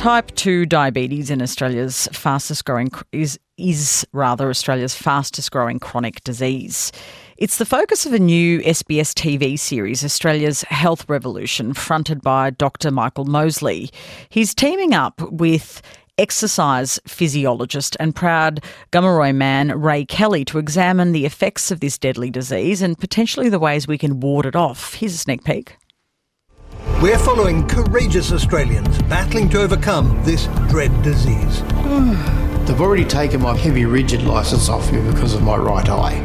Type 2 diabetes in Australia's is Australia's fastest growing chronic disease. It's the focus of a new SBS TV series, Australia's Health Revolution, fronted by Dr. Michael Mosley. He's teaming up with exercise physiologist and proud Gomeroi man Ray Kelly to examine the effects of this deadly disease and potentially the ways we can ward it off. Here's a sneak peek. We're following courageous Australians battling to overcome this dread disease. They've already taken my heavy rigid licence off me because of my right eye.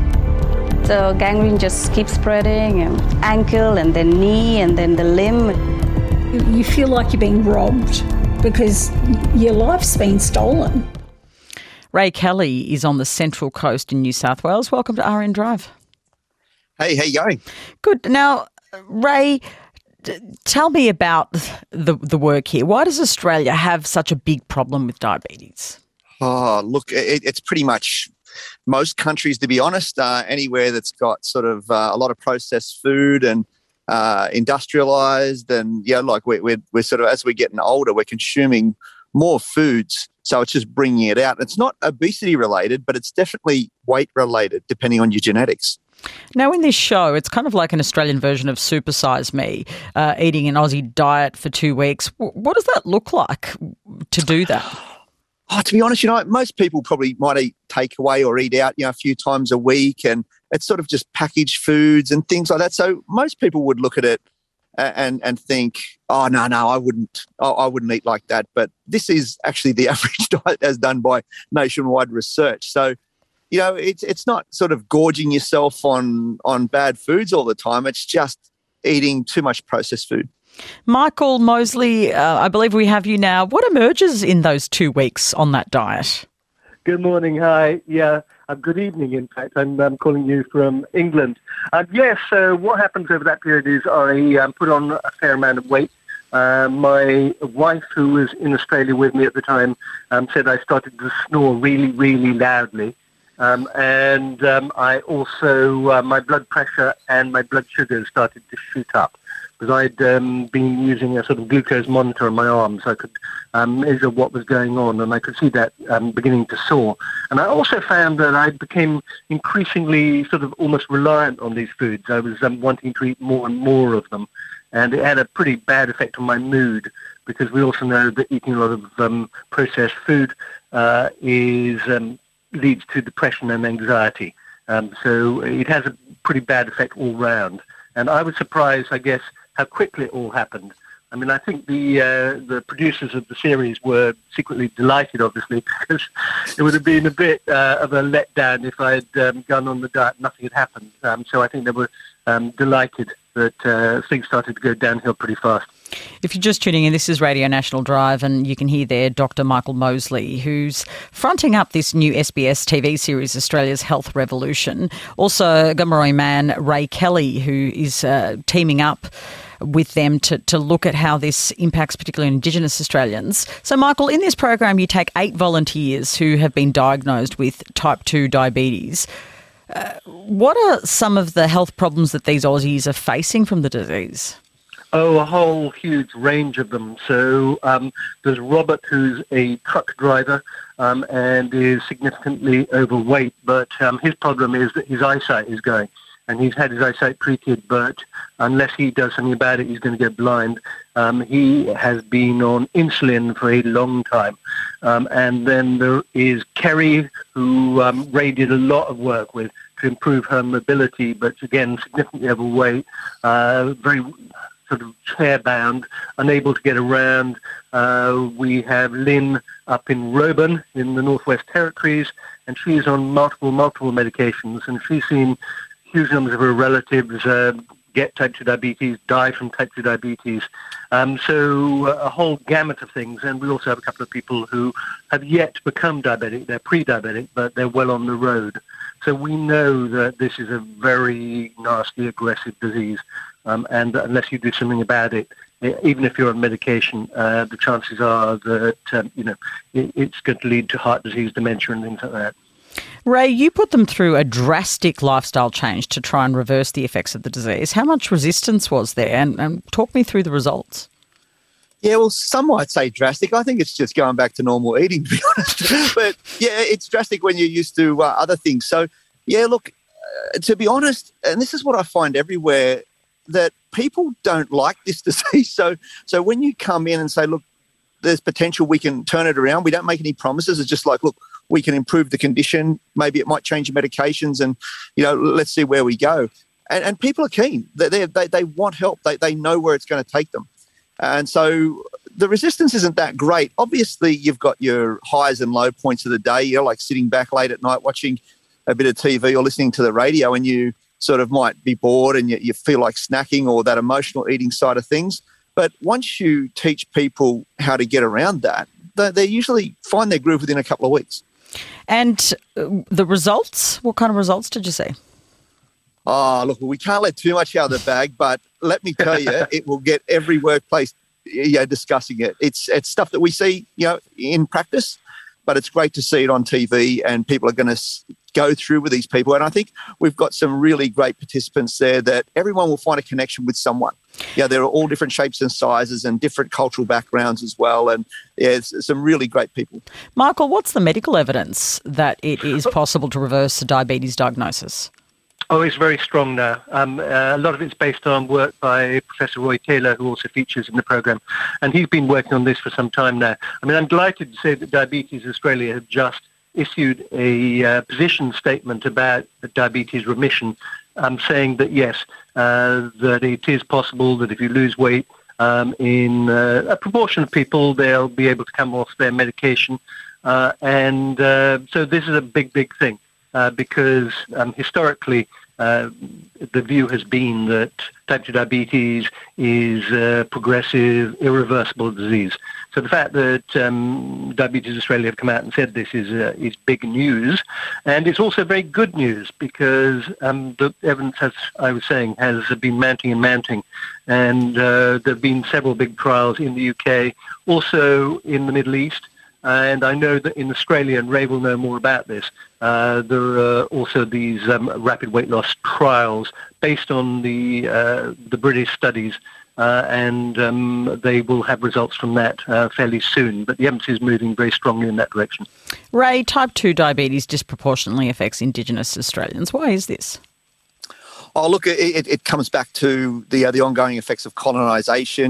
So gangrene just keeps spreading, ankle and then knee and then the limb. You feel like you're being robbed because your life's been stolen. Ray Kelly is on the Central Coast in New South Wales. Welcome to RN Drive. Hey, how you going? Good. Now, Ray, tell me about the work here. Why does Australia have such a big problem with diabetes? Oh, look, it's pretty much most countries, to be honest. Anywhere that's got sort of a lot of processed food and industrialised, and like we're sort of, as we're getting older, we're consuming more foods, so it's just bringing it out. It's not obesity related, but it's definitely weight related, depending on your genetics. Now, in this show, it's kind of like an Australian version of Super Size Me, eating an Aussie diet for 2 weeks. What does that look like to do that? Oh, to be honest, most people probably might eat takeaway or eat out, a few times a week, and it's sort of just packaged foods and things like that. So most people would look at it and think, oh, no, I wouldn't eat like that. But this is actually the average diet as done by nationwide research. So, it's not sort of gorging yourself on bad foods all the time. It's just eating too much processed food. Michael Mosley, I believe we have you now. What emerges in those 2 weeks on that diet? Good morning. Hi. Yeah, good evening, in fact. I'm calling you from England. Yes, so what happens over that period is I put on a fair amount of weight. My wife, who was in Australia with me at the time, said I started to snore really, really loudly. And I also, my blood pressure and my blood sugar started to shoot up because I'd been using a sort of glucose monitor on my arm so I could measure what was going on, and I could see that beginning to soar. And I also found that I became increasingly sort of almost reliant on these foods. I was wanting to eat more and more of them, and it had a pretty bad effect on my mood because we also know that eating a lot of processed food leads to depression and anxiety. So it has a pretty bad effect all round. And I was surprised, I guess, how quickly it all happened. I mean, I think the producers of the series were secretly delighted, obviously, because it would have been a bit of a letdown if I had gone on the diet and nothing had happened. So I think they were delighted that things started to go downhill pretty fast. If you're just tuning in, this is Radio National Drive, and you can hear there Dr. Michael Mosley, who's fronting up this new SBS TV series, Australia's Health Revolution. Also, Gomeroi man Ray Kelly, who is teaming up with them to look at how this impacts particularly Indigenous Australians. So, Michael, in this program, you take 8 volunteers who have been diagnosed with type 2 diabetes. What are some of the health problems that these Aussies are facing from the disease? Oh, a whole huge range of them. So there's Robert, who's a truck driver and is significantly overweight, but his problem is that his eyesight is going. And he's had his eyesight treated, but unless he does something about it, he's going to get blind. He has been on insulin for a long time. And then there is Kerry, who Ray did a lot of work with to improve her mobility, but again, significantly overweight, very sort of chair-bound, unable to get around. We have Lynn up in Roebourne in the Northwest Territories, and she's on multiple medications, and she's seen huge numbers of her relatives get type 2 diabetes, die from type 2 diabetes. So a whole gamut of things. And we also have a couple of people who have yet to become diabetic. They're pre-diabetic, but they're well on the road. So we know that this is a very nasty, aggressive disease. And unless you do something about it, even if you're on medication, the chances are that, it's going to lead to heart disease, dementia, and things like that. Ray, you put them through a drastic lifestyle change to try and reverse the effects of the disease. How much resistance was there? And talk me through the results. Yeah, well, some might say drastic. I think it's just going back to normal eating, to be honest. But, yeah, it's drastic when you're used to other things. So, yeah, look, to be honest, and this is what I find everywhere, that people don't like this disease. So when you come in and say, look, there's potential, we can turn it around, we don't make any promises. It's just like, look, we can improve the condition. Maybe it might change your medications and, let's see where we go. And people are keen. They want help. They know where it's going to take them. And so the resistance isn't that great. Obviously, you've got your highs and low points of the day. You're like sitting back late at night watching a bit of TV or listening to the radio, and you sort of might be bored and you feel like snacking or that emotional eating side of things. But once you teach people how to get around that, they usually find their groove within a couple of weeks. And the results? What kind of results did you see? Oh, look, we can't let too much out of the bag, but let me tell you, it will get every workplace discussing it. It's stuff that we see, in practice, but it's great to see it on TV, and people are going to go through with these people. And I think we've got some really great participants there that everyone will find a connection with someone. Yeah, there are all different shapes and sizes and different cultural backgrounds as well. And it's some really great people. Michael, what's the medical evidence that it is possible to reverse a diabetes diagnosis? Oh, it's very strong now. A lot of it's based on work by Professor Roy Taylor, who also features in the programme. And he's been working on this for some time now. I mean, I'm delighted to say that Diabetes Australia have just issued a position statement about diabetes remission, saying that, yes, that it is possible that if you lose weight, in a proportion of people, they'll be able to come off their medication. So this is a big, big thing. Because historically, the view has been that type 2 diabetes is a progressive, irreversible disease. So the fact that Diabetes Australia have come out and said this is big news, and it's also very good news because the evidence, as I was saying, has been mounting and mounting, and there have been several big trials in the UK, also in the Middle East. And I know that in Australia, and Ray will know more about this, there are also these rapid weight loss trials based on the British studies, and they will have results from that fairly soon. But the evidence is moving very strongly in that direction. Ray, type 2 diabetes disproportionately affects Indigenous Australians. Why is this? Oh, look, it comes back to the ongoing effects of colonisation,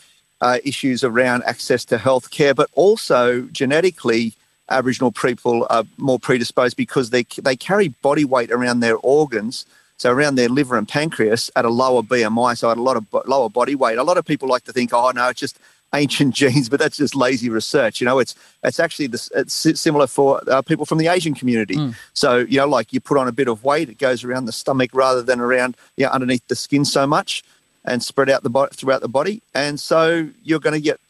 issues around access to healthcare, but also genetically, Aboriginal people are more predisposed because they carry body weight around their organs, so around their liver and pancreas, at a lower BMI, so at a lot of lower body weight. A lot of people like to think, oh no, it's just ancient genes, but that's just lazy research. It's actually it's similar for people from the Asian community. So like you put on a bit of weight, it goes around the stomach rather than around underneath the skin so much, and spread out throughout the body. And so you're going to get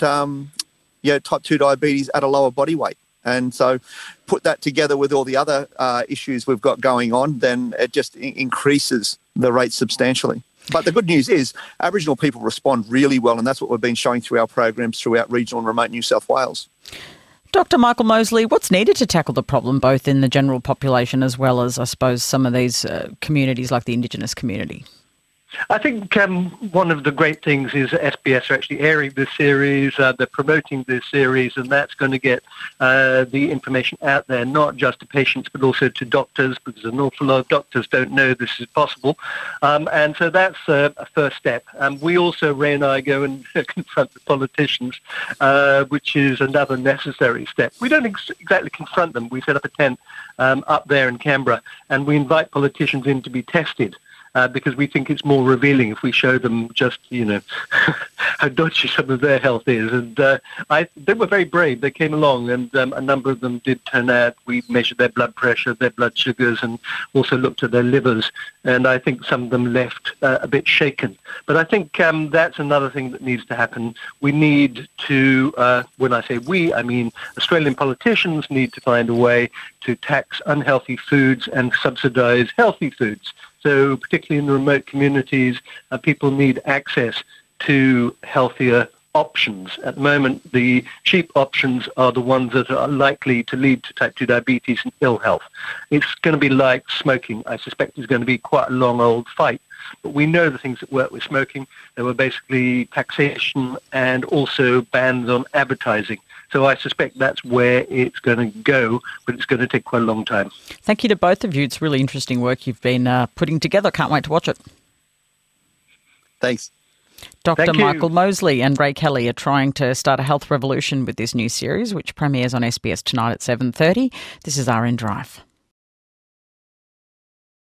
type 2 diabetes at a lower body weight. And so put that together with all the other issues we've got going on, then it just increases the rate substantially. But the good news is Aboriginal people respond really well, and that's what we've been showing through our programs throughout regional and remote New South Wales. Dr. Michael Mosley, what's needed to tackle the problem both in the general population as well as, I suppose, some of these communities like the Indigenous community? I think one of the great things is that SBS are actually airing this series, they're promoting this series, and that's going to get the information out there, not just to patients, but also to doctors, because an awful lot of doctors don't know this is possible. And so that's a first step. We also, Ray and I, go and confront the politicians, which is another necessary step. We don't exactly confront them. We set up a tent up there in Canberra, and we invite politicians in to be tested. Because we think it's more revealing if we show them just, how dodgy some of their health is. And they were very brave. They came along, and a number of them did turn out. We measured their blood pressure, their blood sugars, and also looked at their livers. And I think some of them left a bit shaken. But I think that's another thing that needs to happen. We need to, when I say we, I mean Australian politicians need to find a way to tax unhealthy foods and subsidise healthy foods. So particularly in the remote communities, people need access to healthier options. At the moment, the cheap options are the ones that are likely to lead to type 2 diabetes and ill health. It's going to be like smoking. I suspect it's going to be quite a long old fight. But we know the things that work with smoking. There were basically taxation and also bans on advertising. So I suspect that's where it's going to go, but it's going to take quite a long time. Thank you to both of you. It's really interesting work you've been putting together. Can't wait to watch it. Thanks. Dr. Michael Mosley and Ray Kelly are trying to start a health revolution with this new series, which premieres on SBS tonight at 7:30. This is RN Drive.